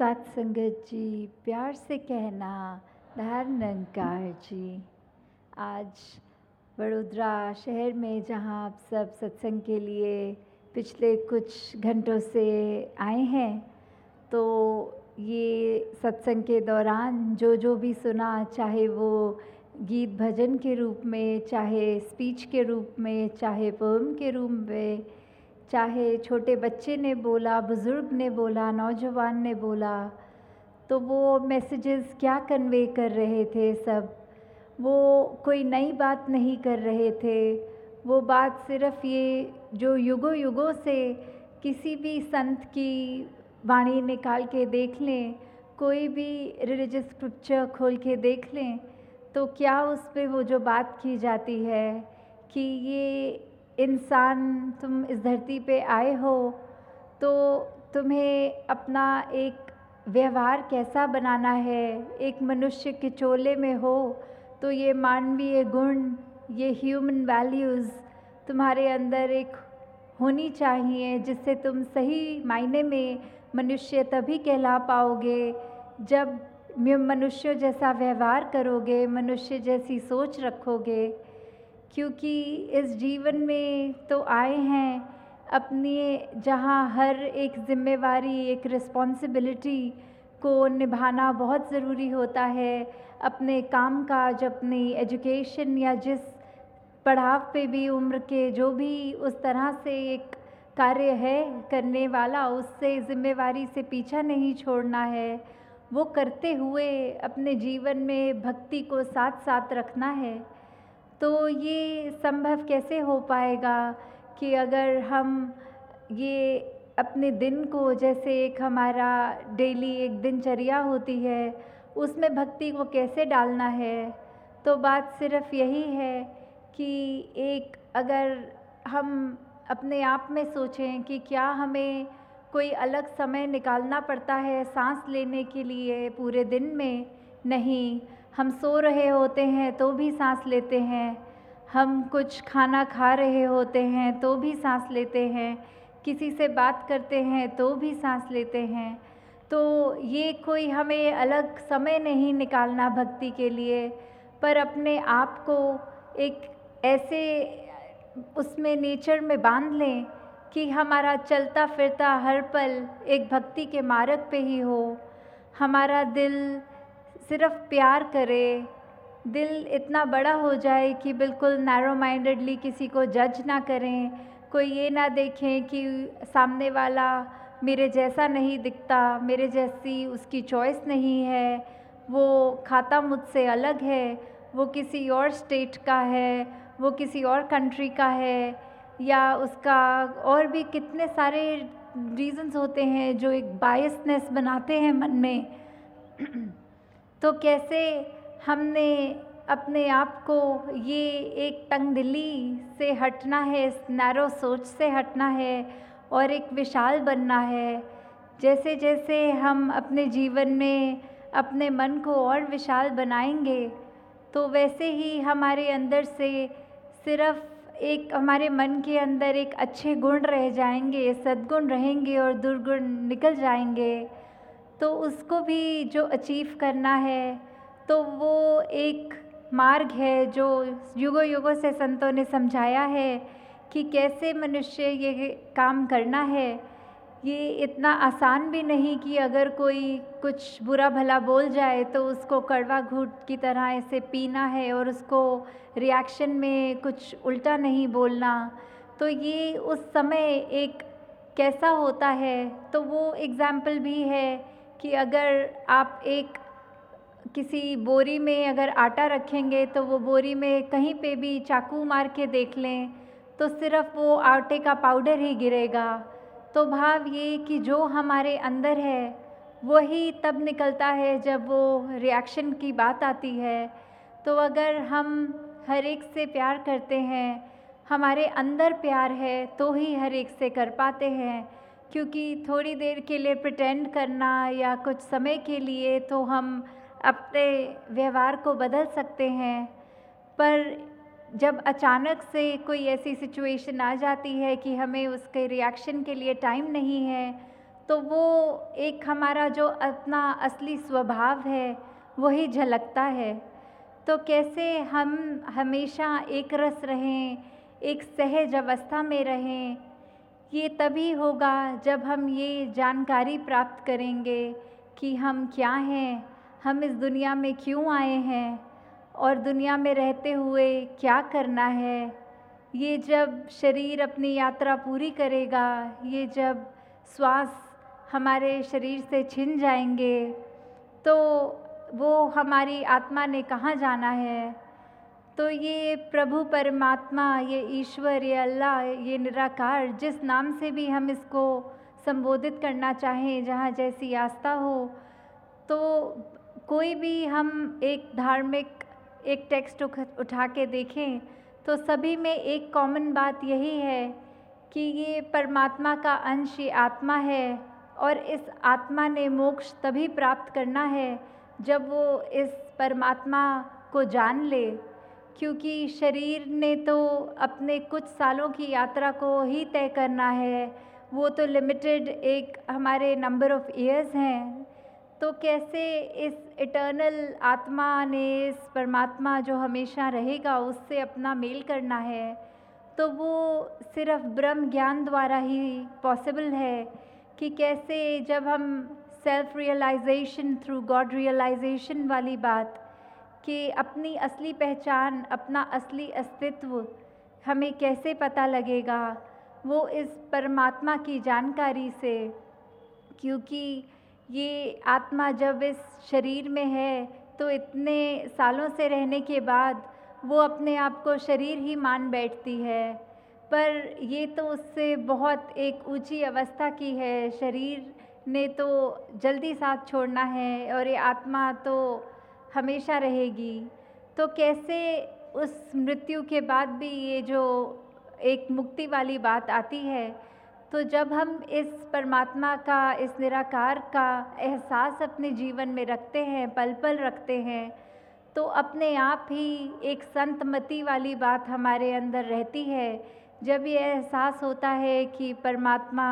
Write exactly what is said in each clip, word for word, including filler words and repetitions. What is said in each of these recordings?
सत्संगत जी, प्यार से कहना धार निरंकार जी। आज वडोदरा शहर में जहाँ आप सब सत्संग के लिए पिछले कुछ घंटों से आए हैं, तो ये सत्संग के दौरान जो जो भी सुना, चाहे वो गीत भजन के रूप में, चाहे स्पीच के रूप में, चाहे पोएम के रूप में, चाहे छोटे बच्चे ने बोला, बुज़ुर्ग ने बोला, नौजवान ने बोला, तो वो मैसेजेस क्या कन्वे कर रहे थे सब, वो कोई नई बात नहीं कर रहे थे। वो बात सिर्फ़ ये जो युगों युगों से किसी भी संत की वाणी निकाल के देख लें, कोई भी रिलीजियस स्क्रिप्चर खोल के देख लें, तो क्या उस पे वो जो बात की जाती है कि ये इंसान, तुम इस धरती पे आए हो तो तुम्हें अपना एक व्यवहार कैसा बनाना है। एक मनुष्य के चोले में हो तो ये मानवीय गुण, ये ह्यूमन वैल्यूज़ तुम्हारे अंदर एक होनी चाहिए, जिससे तुम सही मायने में मनुष्य तभी कहला पाओगे जब मनुष्य जैसा व्यवहार करोगे, मनुष्य जैसी सोच रखोगे। क्योंकि इस जीवन में तो आए हैं अपनी, जहाँ हर एक ज़िम्मेवारी, एक रिस्पॉन्सिबिलिटी को निभाना बहुत ज़रूरी होता है। अपने काम काज, अपनी एजुकेशन या जिस पड़ाव पे भी उम्र के जो भी उस तरह से एक कार्य है करने वाला, उससे ज़िम्मेवारी से पीछा नहीं छोड़ना है। वो करते हुए अपने जीवन में भक्ति को साथ साथ रखना है। तो ये संभव कैसे हो पाएगा कि अगर हम ये अपने दिन को, जैसे एक हमारा डेली एक दिनचर्या होती है, उसमें भक्ति को कैसे डालना है। तो बात सिर्फ़ यही है कि एक अगर हम अपने आप में सोचें कि क्या हमें कोई अलग समय निकालना पड़ता है सांस लेने के लिए पूरे दिन में? नहीं, हम सो रहे होते हैं तो भी सांस लेते हैं, हम कुछ खाना खा रहे होते हैं तो भी सांस लेते हैं, किसी से बात करते हैं तो भी सांस लेते हैं। तो ये कोई हमें अलग समय नहीं निकालना भक्ति के लिए, पर अपने आप को एक ऐसे उसमें नेचर में बांध लें कि हमारा चलता फिरता हर पल एक भक्ति के मार्ग पे ही हो। हमारा दिल सिर्फ़ प्यार करे, दिल इतना बड़ा हो जाए कि बिल्कुल नैरो माइंडेडली किसी को जज ना करें, कोई ये ना देखें कि सामने वाला मेरे जैसा नहीं दिखता, मेरे जैसी उसकी चॉइस नहीं है, वो खाता मुझसे अलग है, वो किसी और स्टेट का है, वो किसी और कंट्री का है, या उसका और भी कितने सारे रीज़न्स होते हैं जो एक बायसनेस बनाते हैं मन में। तो कैसे हमने अपने आप को ये एक तंगदिली से हटना है, इस नैरो सोच से हटना है और एक विशाल बनना है। जैसे जैसे हम अपने जीवन में अपने मन को और विशाल बनाएंगे, तो वैसे ही हमारे अंदर से सिर्फ़ एक हमारे मन के अंदर एक अच्छे गुण रह जाएंगे, सद्गुण रहेंगे और दुर्गुण निकल जाएंगे। तो उसको भी जो अचीव करना है, तो वो एक मार्ग है जो युगों युगों से संतों ने समझाया है कि कैसे मनुष्य ये काम करना है। ये इतना आसान भी नहीं कि अगर कोई कुछ बुरा भला बोल जाए तो उसको कड़वा घूंट की तरह ऐसे पीना है और उसको रिएक्शन में कुछ उल्टा नहीं बोलना। तो ये उस समय एक कैसा होता है, तो वो एग्ज़ाम्पल भी है कि अगर आप एक किसी बोरी में अगर आटा रखेंगे तो वो बोरी में कहीं पे भी चाकू मार के देख लें तो सिर्फ़ वो आटे का पाउडर ही गिरेगा। तो भाव ये कि जो हमारे अंदर है वही तब निकलता है जब वो रिएक्शन की बात आती है। तो अगर हम हर एक से प्यार करते हैं, हमारे अंदर प्यार है, तो ही हर एक से कर पाते हैं। क्योंकि थोड़ी देर के लिए प्रिटेंड करना या कुछ समय के लिए तो हम अपने व्यवहार को बदल सकते हैं, पर जब अचानक से कोई ऐसी सिचुएशन आ जाती है कि हमें उसके रिएक्शन के लिए टाइम नहीं है, तो वो एक हमारा जो अपना असली स्वभाव है वही झलकता है। तो कैसे हम हमेशा एक रस रहें, एक सहज अवस्था में रहें, ये तभी होगा जब हम ये जानकारी प्राप्त करेंगे कि हम क्या हैं, हम इस दुनिया में क्यों आए हैं और दुनिया में रहते हुए क्या करना है। ये जब शरीर अपनी यात्रा पूरी करेगा, ये जब श्वास हमारे शरीर से छिन जाएंगे, तो वो हमारी आत्मा ने कहाँ जाना है। तो ये प्रभु परमात्मा, ये ईश्वर, ये अल्लाह, ये निराकार, जिस नाम से भी हम इसको संबोधित करना चाहें, जहाँ जैसी आस्था हो, तो कोई भी हम एक धार्मिक एक टेक्स्ट उठा के देखें तो सभी में एक कॉमन बात यही है कि ये परमात्मा का अंश, ये आत्मा है और इस आत्मा ने मोक्ष तभी प्राप्त करना है जब वो इस परमात्मा को जान ले। क्योंकि शरीर ने तो अपने कुछ सालों की यात्रा को ही तय करना है, वो तो लिमिटेड एक हमारे नंबर ऑफ ईयर्स हैं। तो कैसे इस इटर्नल आत्मा ने, इस परमात्मा जो हमेशा रहेगा, उससे अपना मेल करना है, तो वो सिर्फ ब्रह्म ज्ञान द्वारा ही पॉसिबल है। कि कैसे जब हम self realisation through God realisation वाली बात कि अपनी असली पहचान, अपना असली अस्तित्व हमें कैसे पता लगेगा, वो इस परमात्मा की जानकारी से। क्योंकि ये आत्मा जब इस शरीर में है तो इतने सालों से रहने के बाद वो अपने आप को शरीर ही मान बैठती है, पर ये तो उससे बहुत एक ऊंची अवस्था की है। शरीर ने तो जल्दी साथ छोड़ना है और ये आत्मा तो हमेशा रहेगी। तो कैसे उस मृत्यु के बाद भी ये जो एक मुक्ति वाली बात आती है, तो जब हम इस परमात्मा का, इस निराकार का एहसास अपने जीवन में रखते हैं, पल पल रखते हैं, तो अपने आप ही एक संतमति वाली बात हमारे अंदर रहती है। जब ये एहसास होता है कि परमात्मा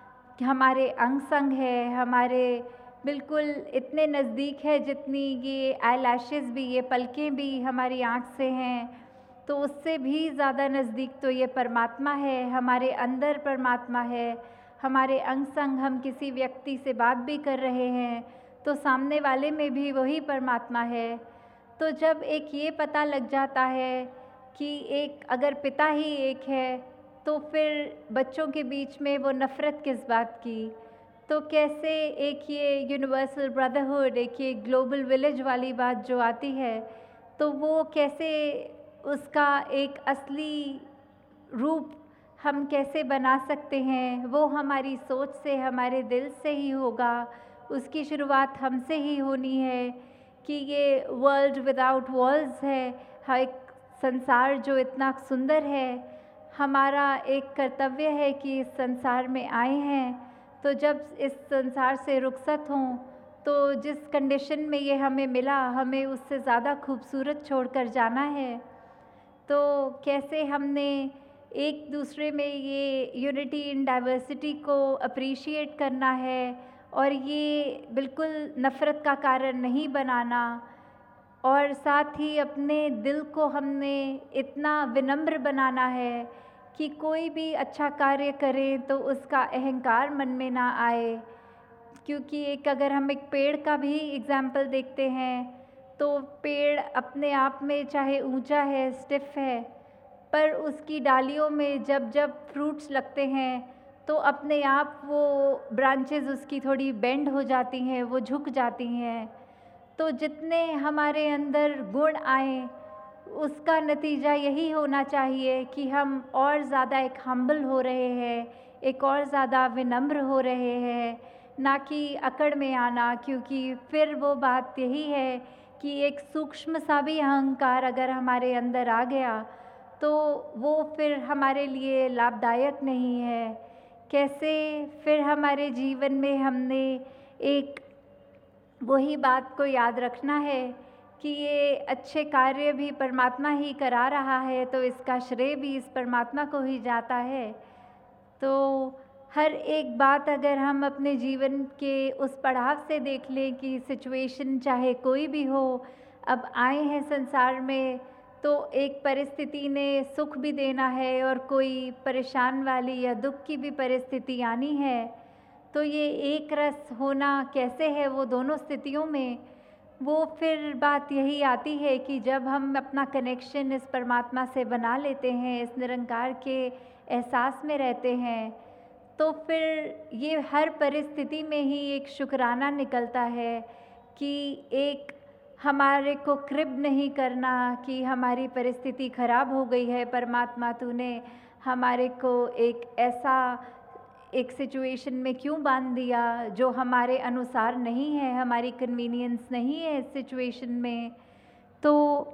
हमारे अंग संग है, हमारे बिल्कुल इतने नज़दीक है जितनी ये आई लैशेज़ भी, ये पलकें भी हमारी आँख से हैं, तो उससे भी ज़्यादा नज़दीक तो ये परमात्मा है, हमारे अंदर परमात्मा है। हमारे अंग संग हम किसी व्यक्ति से बात भी कर रहे हैं तो सामने वाले में भी वही परमात्मा है। तो जब एक ये पता लग जाता है कि एक अगर पिता ही एक है, तो फिर बच्चों के बीच में वो नफ़रत किस बात की। तो कैसे एक ये यूनिवर्सल ब्रदरहुड, एक ये ग्लोबल विलेज वाली बात जो आती है, तो वो कैसे उसका एक असली रूप हम कैसे बना सकते हैं, वो हमारी सोच से, हमारे दिल से ही होगा। उसकी शुरुआत हमसे ही होनी है कि ये वर्ल्ड विदाउट वॉल्स है, हाँ, एक संसार जो इतना सुंदर है। हमारा एक कर्तव्य है कि इस संसार में आए हैं, तो जब इस संसार से रुखसत हों तो जिस कंडीशन में ये हमें मिला, हमें उससे ज़्यादा खूबसूरत छोड़कर जाना है। तो कैसे हमने एक दूसरे में ये यूनिटी इन डाइवर्सिटी को अप्रिशिएट करना है और ये बिल्कुल नफ़रत का कारण नहीं बनाना, और साथ ही अपने दिल को हमने इतना विनम्र बनाना है कि कोई भी अच्छा कार्य करें तो उसका अहंकार मन में ना आए। क्योंकि एक अगर हम एक पेड़ का भी एग्जाम्पल देखते हैं, तो पेड़ अपने आप में चाहे ऊंचा है, स्टिफ है, पर उसकी डालियों में जब जब फ्रूट्स लगते हैं तो अपने आप वो ब्रांचेस उसकी थोड़ी बेंड हो जाती हैं, वो झुक जाती हैं। तो जितने हमारे अंदर गुण आए, उसका नतीजा यही होना चाहिए कि हम और ज़्यादा एक हम्बल हो रहे हैं, एक और ज़्यादा विनम्र हो रहे हैं, ना कि अकड़ में आना। क्योंकि फिर वो बात यही है कि एक सूक्ष्म सा भी अहंकार अगर हमारे अंदर आ गया तो वो फिर हमारे लिए लाभदायक नहीं है। कैसे फिर हमारे जीवन में हमने एक वही बात को याद रखना है कि ये अच्छे कार्य भी परमात्मा ही करा रहा है, तो इसका श्रेय भी इस परमात्मा को ही जाता है। तो हर एक बात अगर हम अपने जीवन के उस पड़ाव से देख लें कि सिचुएशन चाहे कोई भी हो, अब आए हैं संसार में तो एक परिस्थिति ने सुख भी देना है और कोई परेशान वाली या दुख की भी परिस्थिति आनी है। तो ये एक रस होना कैसे है वो दोनों स्थितियों में, वो फिर बात यही आती है कि जब हम अपना कनेक्शन इस परमात्मा से बना लेते हैं, इस निरंकार के एहसास में रहते हैं, तो फिर ये हर परिस्थिति में ही एक शुक्राना निकलता है कि एक हमारे को क्रिब नहीं करना कि हमारी परिस्थिति खराब हो गई है, परमात्मा तूने हमारे को एक ऐसा एक सिचुएशन में क्यों बांध दिया जो हमारे अनुसार नहीं है, हमारी कन्वीनियंस नहीं है इस सिचुएशन में। तो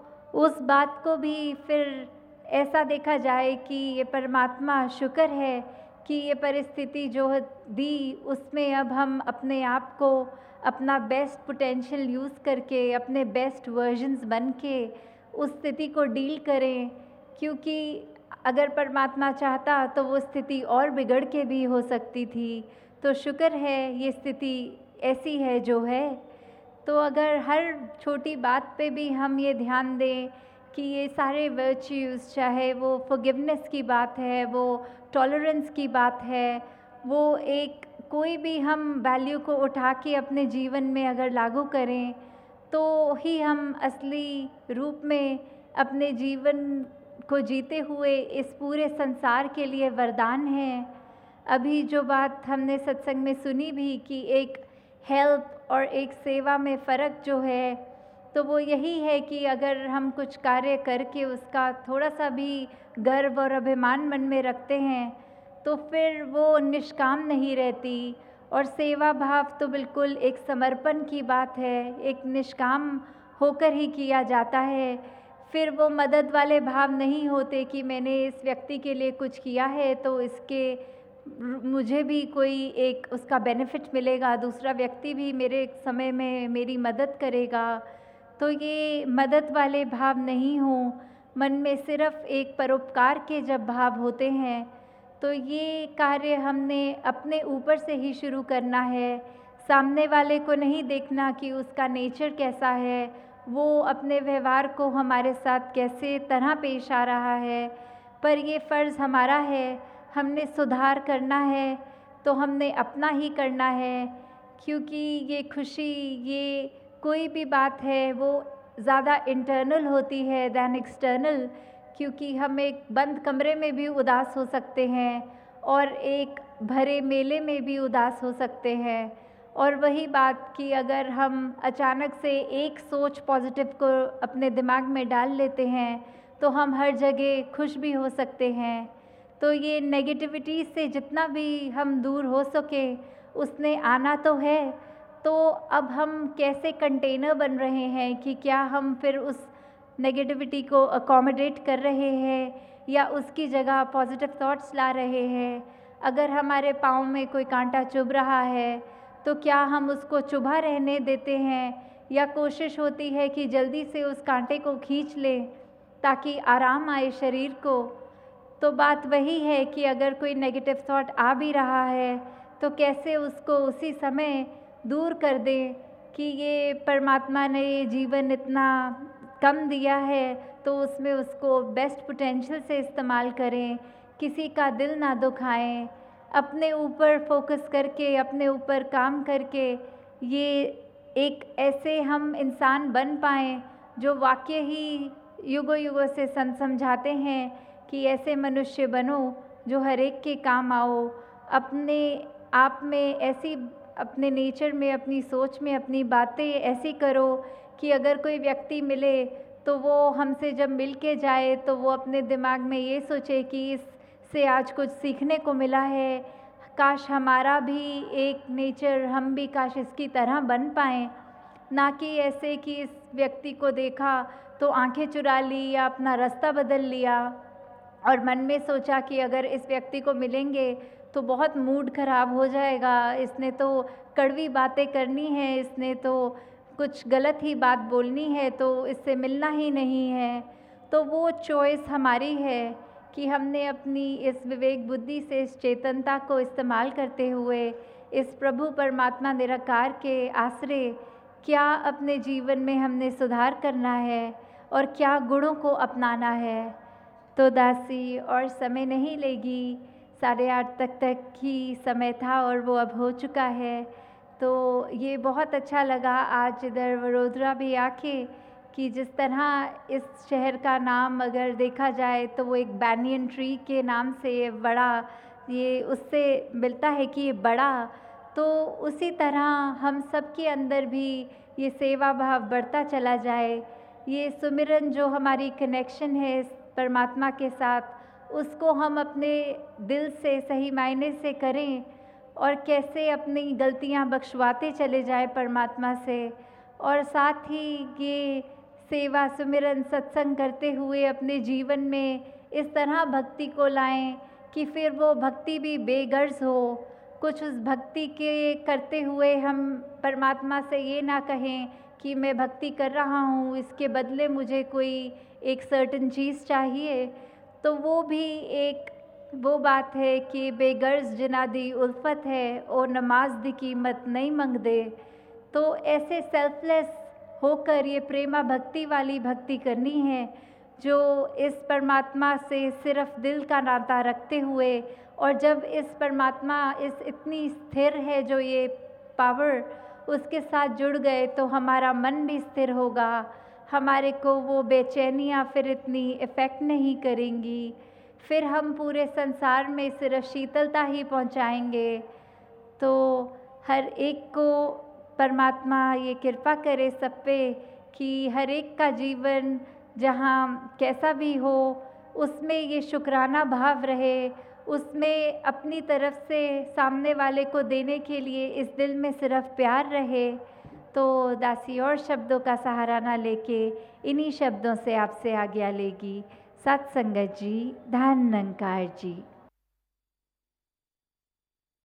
उस बात को भी फिर ऐसा देखा जाए कि ये परमात्मा शुक्र है कि ये परिस्थिति जो दी उसमें अब हम अपने आप को अपना बेस्ट पोटेंशियल यूज़ करके अपने बेस्ट वर्जन्स बन के उस स्थिति को डील करें, क्योंकि अगर परमात्मा चाहता तो वो स्थिति और बिगड़ के भी हो सकती थी। तो शुक्र है ये स्थिति ऐसी है जो है। तो अगर हर छोटी बात पे भी हम ये ध्यान दें कि ये सारे वर्च्यूज़, चाहे वो फॉरगिवनेस की बात है, वो टॉलरेंस की बात है, वो एक कोई भी हम वैल्यू को उठा के अपने जीवन में अगर लागू करें तो ही हम असली रूप में अपने जीवन को जीते हुए इस पूरे संसार के लिए वरदान हैं। अभी जो बात हमने सत्संग में सुनी भी कि एक हेल्प और एक सेवा में फ़र्क जो है, तो वो यही है कि अगर हम कुछ कार्य करके उसका थोड़ा सा भी गर्व और अभिमान मन में रखते हैं तो फिर वो निष्काम नहीं रहती, और सेवा भाव तो बिल्कुल एक समर्पण की बात है, एक निष्काम होकर ही किया जाता है। फिर वो मदद वाले भाव नहीं होते कि मैंने इस व्यक्ति के लिए कुछ किया है तो इसके मुझे भी कोई एक उसका बेनिफिट मिलेगा, दूसरा व्यक्ति भी मेरे समय में मेरी मदद करेगा। तो ये मदद वाले भाव नहीं हों, मन में सिर्फ एक परोपकार के जब भाव होते हैं तो ये कार्य हमने अपने ऊपर से ही शुरू करना है। सामने वाले को नहीं देखना कि उसका नेचर कैसा है, वो अपने व्यवहार को हमारे साथ कैसे तरह पेश आ रहा है, पर ये फ़र्ज़ हमारा है, हमने सुधार करना है तो हमने अपना ही करना है। क्योंकि ये खुशी, ये कोई भी बात है वो ज़्यादा इंटरनल होती है दैन एक्सटर्नल, क्योंकि हम एक बंद कमरे में भी उदास हो सकते हैं और एक भरे मेले में भी उदास हो सकते हैं। और वही बात कि अगर हम अचानक से एक सोच पॉजिटिव को अपने दिमाग में डाल लेते हैं तो हम हर जगह खुश भी हो सकते हैं। तो ये नेगेटिविटी से जितना भी हम दूर हो सके उसने आना तो है, तो अब हम कैसे कंटेनर बन रहे हैं कि क्या हम फिर उस नेगेटिविटी को अकोमोडेट कर रहे हैं या उसकी जगह पॉजिटिव थॉट्स ला रहे हैं। अगर हमारे पाँव में कोई कांटा चुभ रहा है तो क्या हम उसको चुभा रहने देते हैं या कोशिश होती है कि जल्दी से उस कांटे को खींच लें ताकि आराम आए शरीर को। तो बात वही है कि अगर कोई नेगेटिव थॉट आ भी रहा है तो कैसे उसको उसी समय दूर कर दें कि ये परमात्मा ने ये जीवन इतना कम दिया है तो उसमें उसको बेस्ट पोटेंशियल से इस्तेमाल करें, किसी का दिल ना दुखाएं, अपने ऊपर फोकस करके अपने ऊपर काम करके ये एक ऐसे हम इंसान बन पाएँ जो वाकई ही युगों युगों से संत समझाते हैं कि ऐसे मनुष्य बनो जो हर एक के काम आओ। अपने आप में ऐसी, अपने नेचर में, अपनी सोच में अपनी बातें ऐसी करो कि अगर कोई व्यक्ति मिले तो वो हमसे जब मिल के जाए तो वो अपने दिमाग में ये सोचे कि इससे आज कुछ सीखने को मिला है, काश हमारा भी एक नेचर, हम भी काश इसकी तरह बन पाएँ। ना कि ऐसे कि इस व्यक्ति को देखा तो आंखें चुरा ली या अपना रास्ता बदल लिया और मन में सोचा कि अगर इस व्यक्ति को मिलेंगे तो बहुत मूड ख़राब हो जाएगा, इसने तो कड़वी बातें करनी है, इसने तो कुछ गलत ही बात बोलनी है तो इससे मिलना ही नहीं है। तो वो चॉइस हमारी है कि हमने अपनी इस विवेक बुद्धि से, इस चेतनता को इस्तेमाल करते हुए इस प्रभु परमात्मा निराकार के आश्रे क्या अपने जीवन में हमने सुधार करना है और क्या गुणों को अपनाना है। तो दासी और समय नहीं लेगी, साढ़े आठ तक तक ही समय था और वो अब हो चुका है। तो ये बहुत अच्छा लगा आज इधर वडोदरा भी आके कि जिस तरह इस शहर का नाम अगर देखा जाए तो वो एक बैनियन ट्री के नाम से बड़ा, ये उससे मिलता है कि ये बड़ा, तो उसी तरह हम सब के अंदर भी ये सेवा भाव बढ़ता चला जाए। ये सुमिरन जो हमारी कनेक्शन है इस परमात्मा के साथ, उसको हम अपने दिल से सही मायने से करें और कैसे अपनी गलतियां बख्शवाते चले जाएं परमात्मा से, और साथ ही ये सेवा सुमिरन सत्संग करते हुए अपने जीवन में इस तरह भक्ति को लाएं कि फिर वो भक्ति भी बेगर्ज हो। कुछ उस भक्ति के करते हुए हम परमात्मा से ये ना कहें कि मैं भक्ति कर रहा हूँ, इसके बदले मुझे कोई एक सर्टन चीज़ चाहिए। तो वो भी एक वो बात है कि बेगर्ज जिना दी उल्फत है और नमाज दी कीमत नहीं मंग दे। तो ऐसे सेल्फलेस होकर ये प्रेमा भक्ति वाली भक्ति करनी है जो इस परमात्मा से सिर्फ दिल का नाता रखते हुए, और जब इस परमात्मा इस इतनी स्थिर है जो ये पावर उसके साथ जुड़ गए तो हमारा मन भी स्थिर होगा, हमारे को वो बेचैनियाँ फिर इतनी इफ़ेक्ट नहीं करेंगी, फिर हम पूरे संसार में सिर्फ शीतलता ही पहुँचाएंगे। तो हर एक को परमात्मा ये कृपा करे सब पे कि हर एक का जीवन जहाँ कैसा भी हो उसमें ये शुक्राना भाव रहे, उसमें अपनी तरफ से सामने वाले को देने के लिए इस दिल में सिर्फ प्यार रहे। तो दासी और शब्दों का सहारा ना लेके इन्हीं शब्दों से आपसे आज्ञा लेगी। सत्संगत जी, धन निरंकार जी।